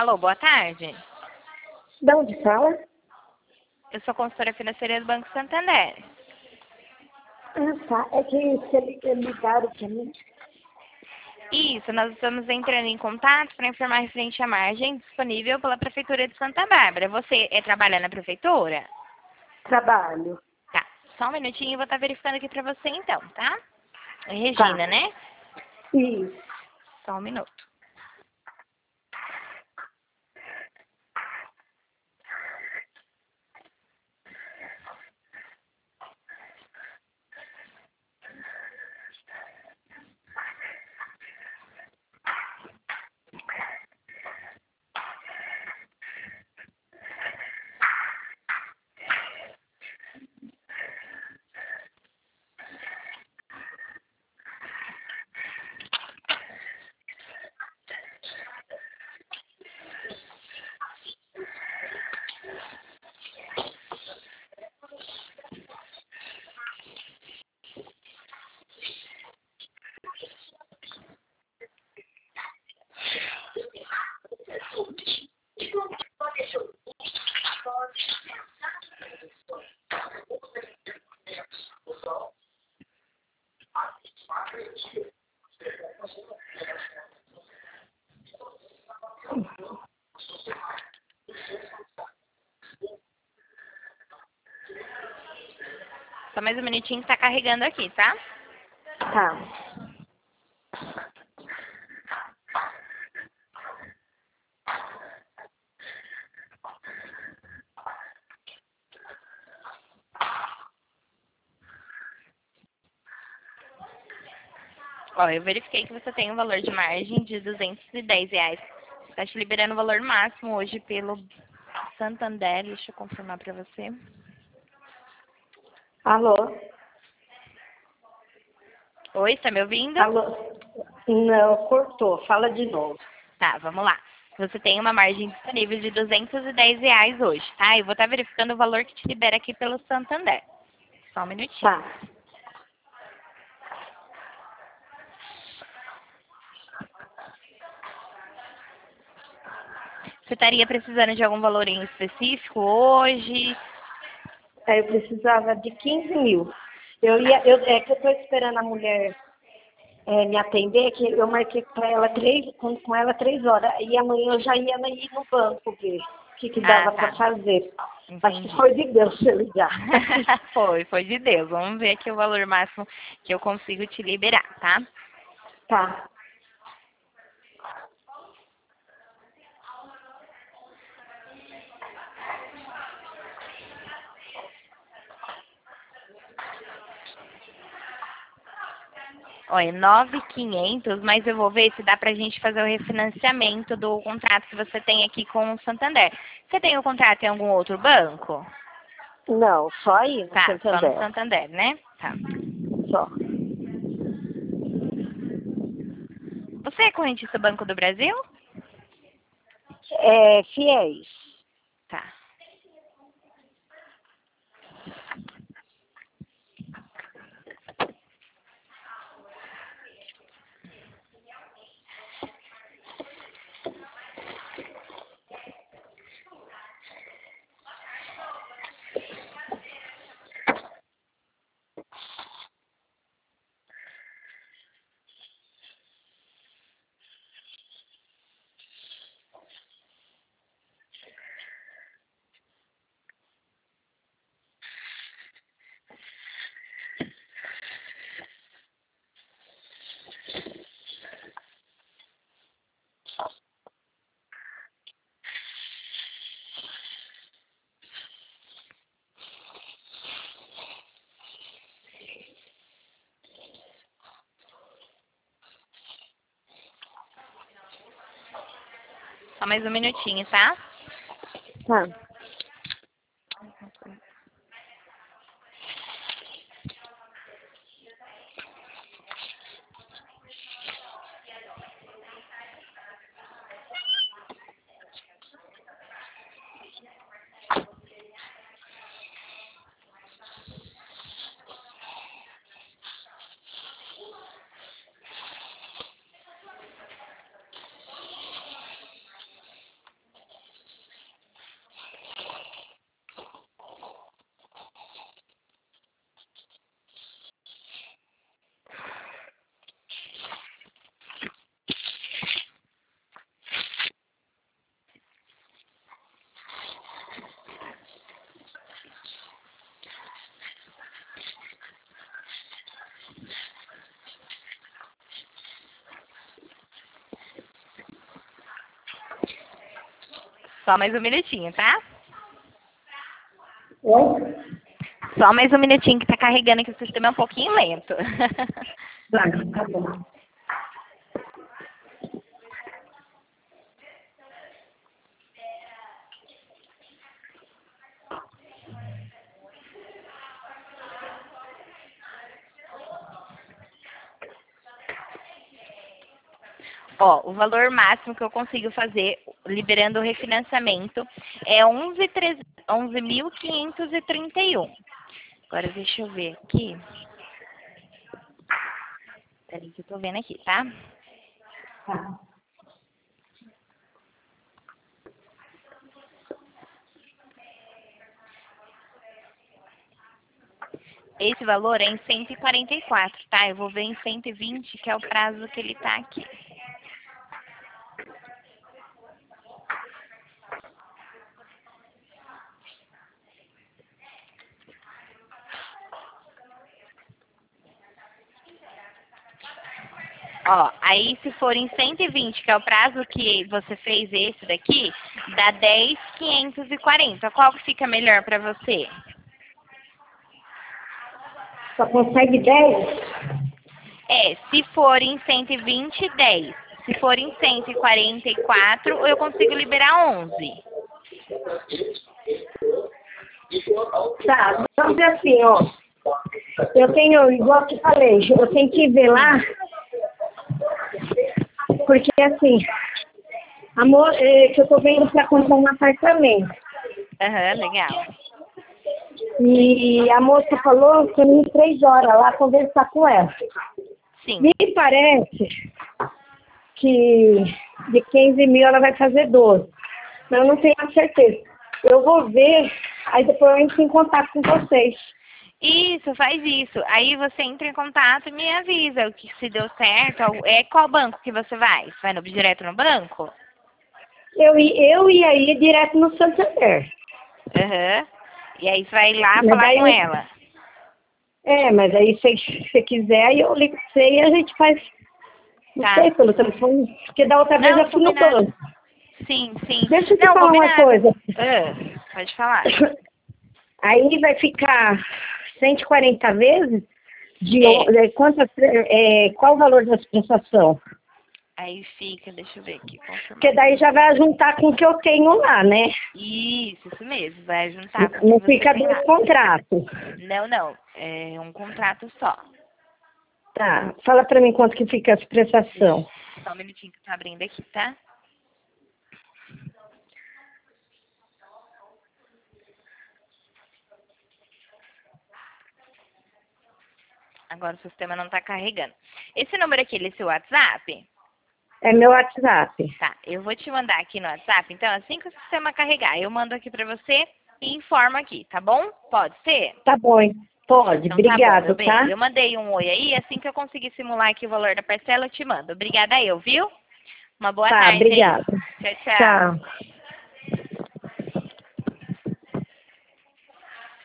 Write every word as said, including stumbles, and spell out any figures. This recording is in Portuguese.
Alô, boa tarde. De onde fala? Eu sou consultora financeira do Banco Santander. Ah, tá. É que você ligaram para mim. Isso, nós estamos entrando em contato para informar referente à margem disponível pela Prefeitura de Santa Bárbara. Você é, trabalha na Prefeitura? Trabalho. Tá, só um minutinho, eu vou estar verificando aqui para você então, tá? É Tá. Regina, né? Isso. Só um minuto. Só mais um minutinho que tá carregando aqui, tá? Tá. Ó, eu verifiquei que você tem um valor de margem de duzentos e dez reais. Está te liberando o valor máximo hoje pelo Santander. Deixa eu confirmar para você. Alô? Oi, está me ouvindo? Alô? Não, cortou. Fala de novo. Tá, vamos lá. Você tem uma margem disponível de duzentos e dez reais hoje, tá? Eu vou estar verificando o valor que te libera aqui pelo Santander. Só um minutinho. Tá. Você estaria precisando de algum valor em específico hoje? Aí eu precisava de quinze mil. Eu ia, eu, é que eu estou esperando a mulher é, me atender, que eu marquei com ela três, com, com ela três horas. E amanhã eu já ia ir no banco ver o que, que Ah, dava tá. para fazer. Acho que Entendi. foi de Deus se eu ligar. Foi, foi de Deus. Vamos ver aqui o valor máximo que eu consigo te liberar, tá? Tá. Olha, nove mil e quinhentos, mas eu vou ver se dá pra gente fazer o refinanciamento do contrato que você tem aqui com o Santander. Você tem o contrato em algum outro banco? Não, só aí no Tá, só no Santander. Santander, né? Tá. Só. Você é correntista Banco do Brasil? É, fiéis. Tá. Só mais um minutinho, tá? Tá. Só mais um minutinho, tá? Oi? Só mais um minutinho que tá carregando, que o sistema é um pouquinho lento. Tá, tá bom. Ó, o valor máximo que eu consigo fazer, liberando o refinanciamento, é onze mil quinhentos e trinta e um. Agora deixa eu ver aqui. Peraí que eu tô vendo aqui, tá? Tá. Esse valor é em cento e quarenta e quatro, tá? Eu vou ver em cento e vinte, que é o prazo que ele tá aqui. Ó, aí se for em cento e vinte, que é o prazo que você fez esse daqui, dá dez mil quinhentos e quarenta. Qual que fica melhor pra você? Só consegue dez? É, se for em cento e vinte, dez. Se for em cento e quarenta e quatro, eu consigo liberar onze. Tá, vamos ver assim, ó. Eu tenho, igual que eu falei, eu tenho que ver lá, porque assim, amor, é, que eu tô vendo pra comprar um apartamento. Aham, legal. E a moça falou que eu ia três horas lá conversar com ela. Sim. Me parece que de quinze mil ela vai fazer doze. Mas eu não tenho a certeza. Eu vou ver, aí depois eu entro em contato com vocês. Isso, faz isso. Aí você entra em contato e me avisa o que se deu certo. É qual banco que você vai? Você vai no, direto no banco? Eu, i- eu ia ir direto no Santander. Aham. E aí você vai lá Mas falar daí- com ela. É, mas aí se você quiser, aí eu ligo pra você e a gente faz, não Tá. sei, pelo telefone. Porque da outra vez Não, eu fui no combinado. banco. Sim, sim. Deixa eu te Não, falar uma combinado. coisa. Ah, pode falar. Aí vai ficar cento e quarenta vezes de, É. de quantas, é, qual o valor da prestação? Aí fica, deixa eu ver aqui, confirmar. Porque daí já vai juntar com o que eu tenho lá, né? Isso, isso mesmo. Vai juntar com o que Não você fica tem lá. dois contratos. Não, não. É um contrato só. Tá, fala pra mim quanto que fica essa prestação. Só um minutinho que tá abrindo aqui, tá? Agora o sistema não tá carregando. Esse número aqui, ele é seu WhatsApp? É meu WhatsApp. Tá, eu vou te mandar aqui no WhatsApp. Então, assim que o sistema carregar, eu mando aqui pra você e informo aqui, tá bom? Pode ser? Tá bom, hein? Pode, Então tá bom, obrigado, meu bem. tá? Eu mandei um oi aí, assim que eu conseguir simular aqui o valor da parcela, eu te mando. Obrigada eu, viu? Uma boa Tá, tarde aí. obrigada. Tchau, tchau. Tchau.